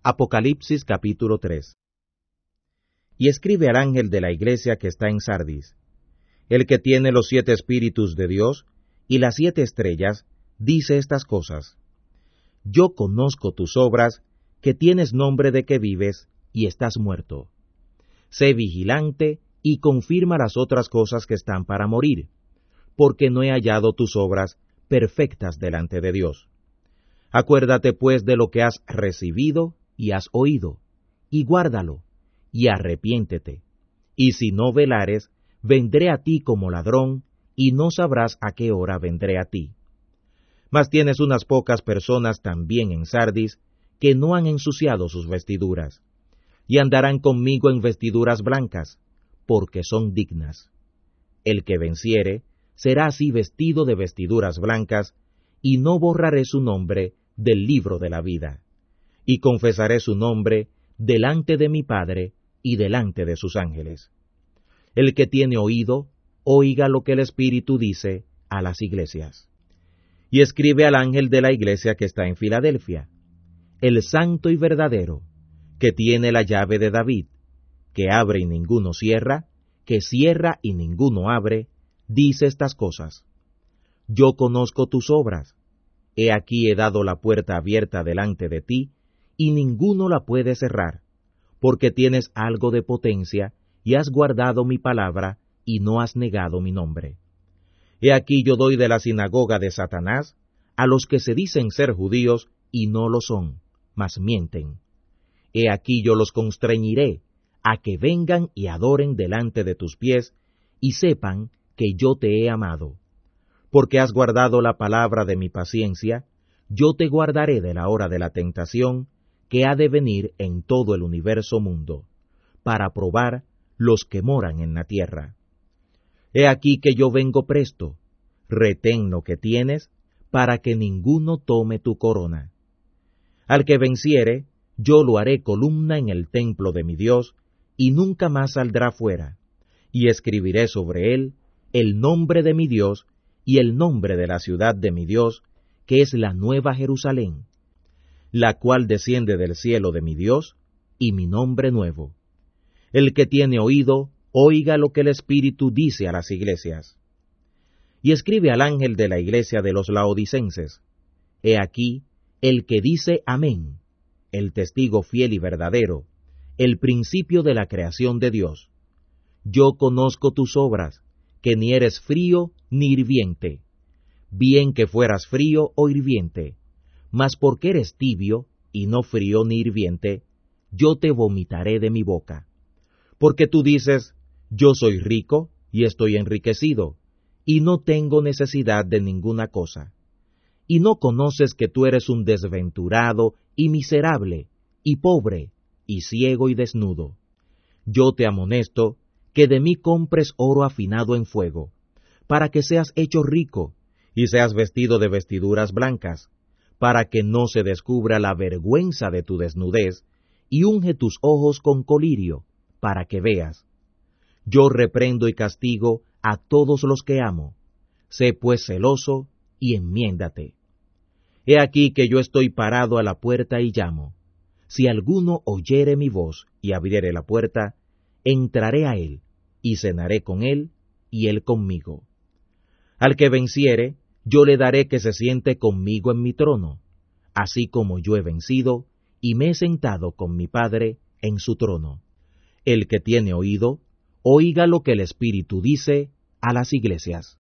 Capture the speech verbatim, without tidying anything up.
Apocalipsis capítulo tres. Y escribe al ángel de la iglesia que está en Sardis: el que tiene los siete espíritus de Dios y las siete estrellas, dice estas cosas: Yo conozco tus obras, que tienes nombre de que vives y estás muerto. Sé vigilante y confirma las otras cosas que están para morir, porque no he hallado tus obras perfectas delante de Dios. Acuérdate pues de lo que has recibido y has oído, y guárdalo, y arrepiéntete. Y si no velares, vendré a ti como ladrón, y no sabrás a qué hora vendré a ti. Mas tienes unas pocas personas también en Sardis, que no han ensuciado sus vestiduras, y andarán conmigo en vestiduras blancas, porque son dignas. El que venciere, será así vestido de vestiduras blancas, y no borraré su nombre del libro de la vida, y confesaré su nombre delante de mi Padre y delante de sus ángeles. El que tiene oído, oiga lo que el Espíritu dice a las iglesias. Y escribe al ángel de la iglesia que está en Filadelfia: el santo y verdadero, que tiene la llave de David, que abre y ninguno cierra, que cierra y ninguno abre, dice estas cosas: Yo conozco tus obras. He aquí he dado la puerta abierta delante de ti, y ninguno la puede cerrar, porque tienes algo de potencia, y has guardado mi palabra, y no has negado mi nombre. He aquí yo doy de la sinagoga de Satanás a los que se dicen ser judíos, y no lo son, mas mienten. He aquí yo los constreñiré, a que vengan y adoren delante de tus pies, y sepan que yo te he amado. Porque has guardado la palabra de mi paciencia, yo te guardaré de la hora de la tentación, que ha de venir en todo el universo mundo, para probar los que moran en la tierra. He aquí que yo vengo presto, retén lo que tienes, para que ninguno tome tu corona. Al que venciere, yo lo haré columna en el templo de mi Dios, y nunca más saldrá fuera, y escribiré sobre él el nombre de mi Dios, y el nombre de la ciudad de mi Dios, que es la nueva Jerusalén, la cual desciende del cielo de mi Dios, y mi nombre nuevo. El que tiene oído, oiga lo que el Espíritu dice a las iglesias. Y escribe al ángel de la iglesia de los laodicenses: He aquí, el que dice amén, el testigo fiel y verdadero, el principio de la creación de Dios. Yo conozco tus obras, que ni eres frío ni hirviente. Bien que fueras frío o hirviente, mas porque eres tibio, y no frío ni hirviente, yo te vomitaré de mi boca. Porque tú dices: yo soy rico, y estoy enriquecido, y no tengo necesidad de ninguna cosa. Y no conoces que tú eres un desventurado, y miserable, y pobre, y ciego y desnudo. Yo te amonesto, que de mí compres oro afinado en fuego, para que seas hecho rico, y seas vestido de vestiduras blancas, para que no se descubra la vergüenza de tu desnudez, y unge tus ojos con colirio, para que veas. Yo reprendo y castigo a todos los que amo. Sé pues celoso, y enmiéndate. He aquí que yo estoy parado a la puerta y llamo. Si alguno oyere mi voz y abriere la puerta, entraré a él, y cenaré con él, y él conmigo. Al que venciere, yo le daré que se siente conmigo en mi trono, así como yo he vencido, y me he sentado con mi Padre en su trono. El que tiene oído, oiga lo que el Espíritu dice a las iglesias.